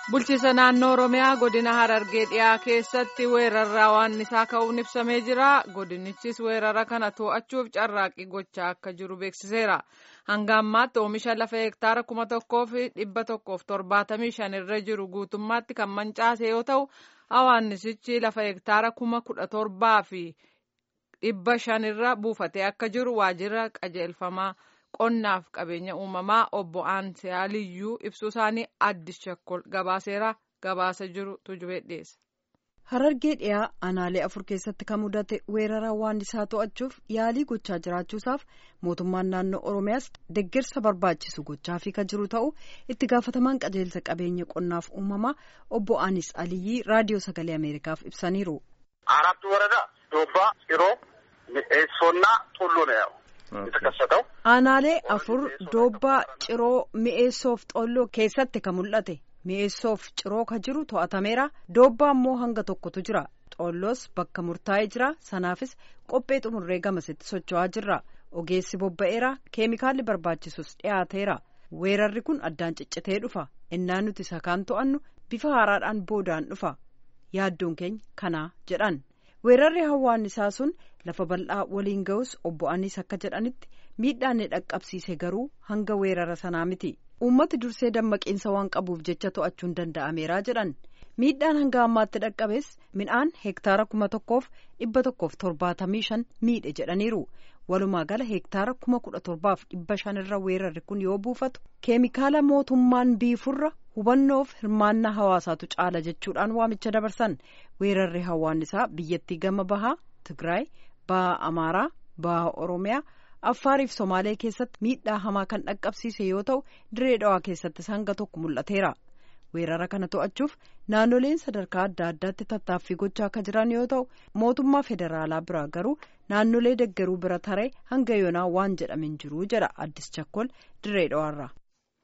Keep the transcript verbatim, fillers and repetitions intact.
Bulchiinsa naannoo Oromiyaa godina Harargee dhiyaa keessatti weerarraa waan isaa ka'uun ibsamee jira. Godinichis weerara kana to'achuuf carraaqqii gochaa akka jiru beeksiseera. Hanga ammaatti oomisha lafa hektaara kuma tokkoo fi dhibba tokkoof torbaatamii shan irra jiru guutummaatti kan mancaase yoo ta'u, hawaannisichi lafa hektaara kuma kudha torbaa fi dhibba shan irra buufatee akka jiru waajjira qajeelfamaa qonnaaf qabeenya uumamaa obbo Aansiyaa Liyyuu ibsuu isaanii Addis Chakkol gabaaseera. Gabaasa jiru tujubee dhiyeessa. Harargee dhiyaa aanaalee afur keessatti kan mudate weerara waan isaa to'achuuf yaalii gochaa jiraachuusaaf mootummaan naannoo Oromiyaas deeggarsa barbaachisu gochaafii kan jiru ta'u itti gaafatamaan qajeelsa qabeenya qonnaaf uumamaa obbo Aanis Aliyyii raadiyoo sagalee Ameerikaaf ibsaniiru. አራት ወረዳ ዶባ ጭሮ ሚኤሶና ጡሉ ነው ያው የተከሰተው aanaalee afur dobbaa ciroo mi'eessoof xolloo keessatti kan mul'ate mi'eessoof ciroo ka jiru to'atameera. Dobbaa immoo hanga tokkotu jira. Xolloos bakka murtaa'ee jira. Sanaafis qophee xumurree gamasitti socho'aa jirra. Ogeessi bobba'eera. Keemikaalli barbaachisus dhiyaateera. Weerarri kun addaan ciccitee dhufa. Innaan nuti isa kaan to'annu bifa haaraadhaan boodaan dhufa. Yaaddoon keenya kanaa jedhan. Weerarri hawaannisaa sun lafa bal'aa waliin ga'us obbo Anis akka jedhanitti miidhaan ni dhaqqabsiise garuu hanga weerara sanaa miti. Uummati dursee dammaqiinsa waan qabuuf jecha to'achuun danda'ameera jedhan. Miidhaan hanga ammaatti dhaqqabes midhaan hektaara kuma tokkoof dhibba tokkoof torbaatamii shan miidhe jedhaniiru. Walumaa gala hektaara kuma kudha torbaaf dhibba shan irra weerarri kun yoo buufatu keemikaala mootummaan biifurra hubannoof hirmaannaa hawaasaatu caala jechuudhaan waamicha dabarsan. Weerarri hawaannisaa biyyattii gama bahaa Tigraay, bahaa Amaaraa, bahaa Oromiyaa, Affaariif Somaalee keessatti miidhaa hamaa kan dhaqqabsiise yoo ta'u Diree Dhawaa keessattis hanga tokko mul'ateera. Weerara kana to'achuuf naannoleen sadarkaa adda addaatti tattaaffii gochaa akka jiran yoo ta'u mootummaa federaalaa biraa garuu naannolee deeggaruu bira taree hanga yoonaa waan jedhamin jiru jedha Addis Chakkol Diree Dhawaarraa.